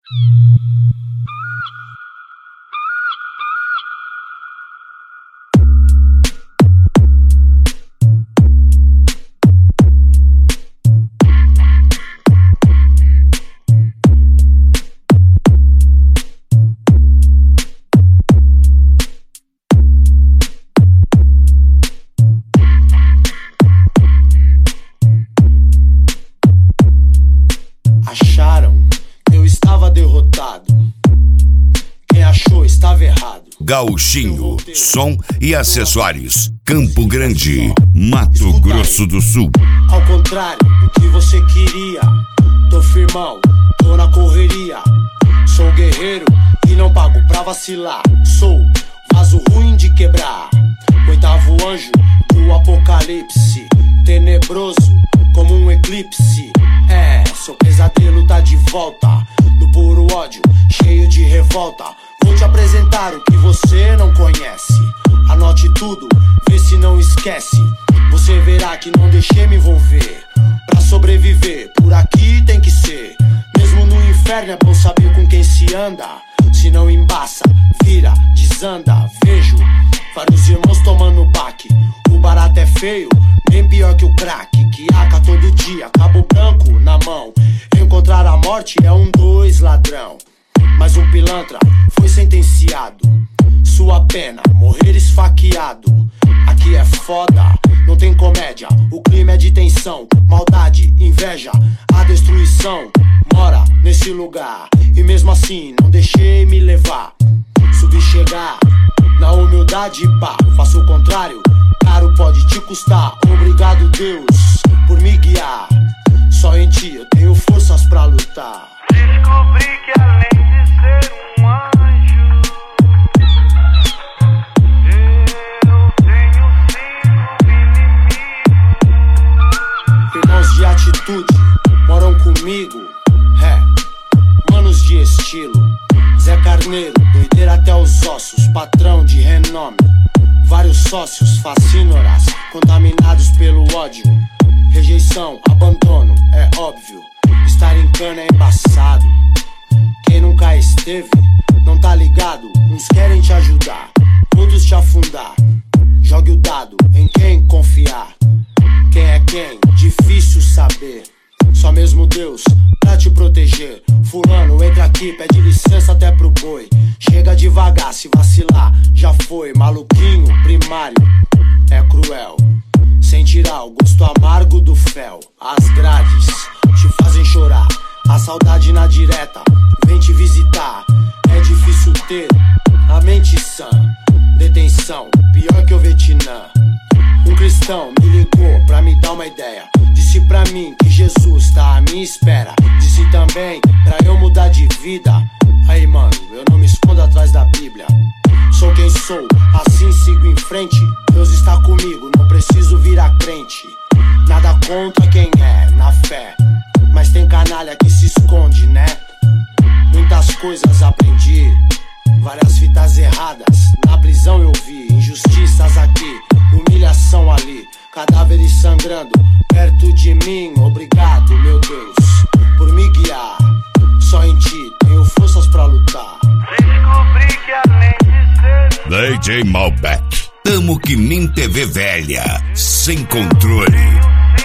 Gauchinho, som e acessórios. Campo Grande, Mato Grosso do Sul. Ao contrário do que você queria, tô firmão, tô na correria. Sou guerreiro e não pago pra vacilar. Sou vaso ruim de quebrar, oitavo anjo do apocalipse. Tenebroso como um eclipse. Seu pesadelo tá de volta, no puro ódio, cheio de revolta. Vou te apresentar o que você não conhece. Anote tudo, vê se não esquece. Você verá que não deixei me envolver. Pra sobreviver, por aqui tem que ser. Mesmo no inferno é bom saber com quem se anda. Se não embaça, vira, desanda. Vejo vários irmãos tomando baque. O barato é feio, bem pior que o crack. Que aca todo dia, cabo branco na mão. Encontrar a morte é 2 ladrão. Mas um pilantra foi sentenciado. Sua pena, morrer esfaqueado. Aqui é foda, não tem comédia. O clima é de tensão, maldade, inveja. A destruição mora nesse lugar. E mesmo assim não deixei me levar. Subi chegar, na humildade pá. Faço o contrário, caro pode te custar. Obrigado Deus por me guiar. Só em ti eu tenho forças pra lutar. Descobri que além de ser um anjo, eu tenho sido inimigo. Irmãos de atitude moram comigo. Manos de estilo. Zé Carneiro, doideira até os ossos. Patrão de renome. Vários sócios, fascínoras, contaminados pelo ódio. Rejeição, abandono, é óbvio. Estar em cana é embaçado. Quem nunca esteve, não tá ligado. Uns querem te ajudar, outros te afundar. Jogue o dado em quem confiar. Quem é quem? Difícil saber. Só mesmo Deus pra te proteger. Fulano, entra aqui, pede licença até pro boi. Chega devagar, se vacilar, já foi. Maluquinho, primário, é cruel. Sem tirar o gosto amargo do fel. As grades te fazem chorar. A saudade na direta vem te visitar. É difícil ter a mente sã. Detenção, pior que o Vietnã. Um cristão me ligou pra me dar uma ideia. Disse pra mim que Jesus tá à minha espera. Disse também pra eu mudar de vida. Aí mano, eu não me escondo atrás da Bíblia. Sou quem sou, assim sigo em frente. Deus está comigo, não preciso virar crente. Nada contra quem é, na fé. Mas tem canalha que se esconde, né? Muitas coisas aprendi, várias fitas erradas. Na prisão eu vi injustiças aqui, humilhação ali, cadáveres sangrando perto de mim. Obrigado, meu Deus, por me guiar. Só em ti tenho forças pra lutar. Descobri que além de ser DJ Malbec, tamo que nem TV velha, sem controle.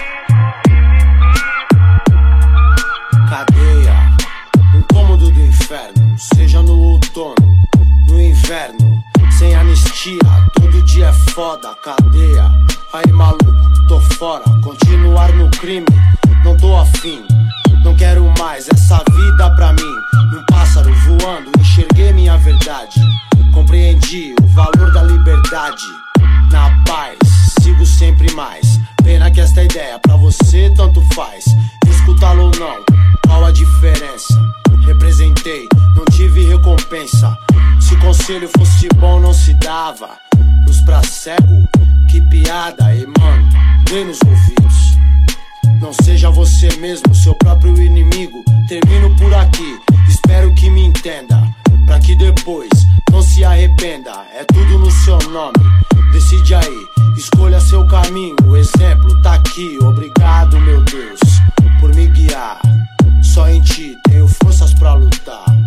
Cadeia, um cômodo do inferno. Seja no outono, no inverno. Sem anistia, todo dia é foda. Cadeia, aí maluco, tô fora. Continuar no crime, não tô afim. Não quero mais essa vida pra mim. Num pássaro voando, enxerguei minha verdade. Compreendi o valor da liberdade. Na paz, sigo sempre mais. Pena que esta ideia pra você tanto faz. Escutá-lo ou não, qual a diferença? Representei, não tive recompensa. Se conselho fosse bom não se dava. Luz pra cego, que piada. E mano, dê nos ouvidos. Não seja você mesmo, seu próprio inimigo. Termino por aqui, espero que me entenda. Pra que depois não se arrependa. É tudo no seu nome, decide aí, escolha seu caminho. O exemplo tá aqui, obrigado meu Deus por me guiar. Só em ti tenho forças pra lutar.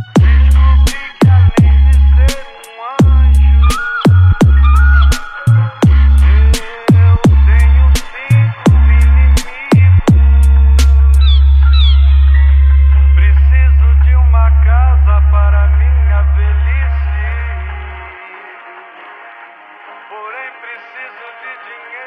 preciso de dinheiro.